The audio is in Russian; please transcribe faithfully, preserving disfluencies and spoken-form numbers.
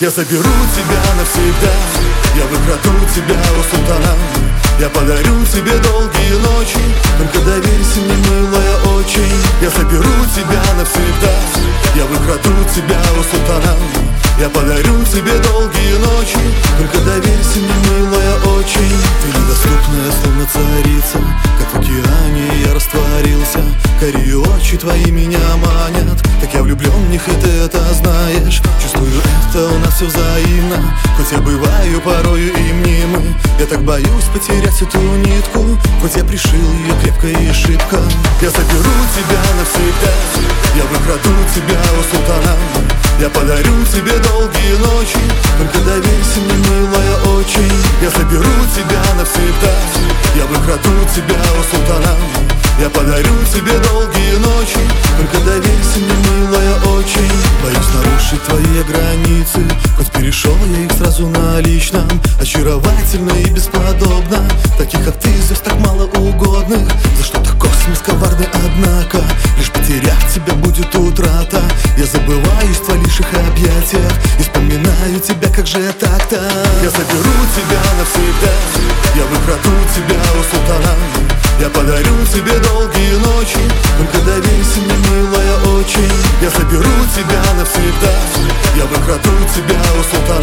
Я заберу тебя навсегда, я выкраду тебя у султана. Я подарю тебе долгие ночи, только доверься мне, милая, очень. Я заберу тебя навсегда, я выкраду тебя у султана. Я подарю тебе долгие ночи, только доверься мне, милая, очень. Ты недоступная, словно царица, как в океане я растворился. Карие очи твои меня манят, так я влюблен в них, и ты это знаешь. Чувствую, это у нас все взаимно, хоть я бываю порою и мнимым. Я так боюсь потерять эту нитку, хоть я пришил ее крепко и шибко. Я заберу тебя навсегда, я выкраду тебя у султана. Я подарю тебе долгие ночи, только доверься мне, милая, очень. Я заберу тебя навсегда, я выкраду тебя у султана. Я подарю тебе долгие ночи, только доверься мне, милая, очень. Боюсь нарушить твои границы, хоть перешел я их сразу на личном. Очаровательно и бесподобно, таких как ты здесь так мало угодных. За что-то космос коварный, однако лишь потеряв тебя будет утрата. Я забываюсь в твоих объятиях и вспоминаю тебя, как же так-то. Я заберу тебя навсегда, я выкраду тебя у султана. Я подарю тебе долгие ночи, только доверься мне, милая, очень. Я заберу тебя навсегда, я выкраду тебя у султана.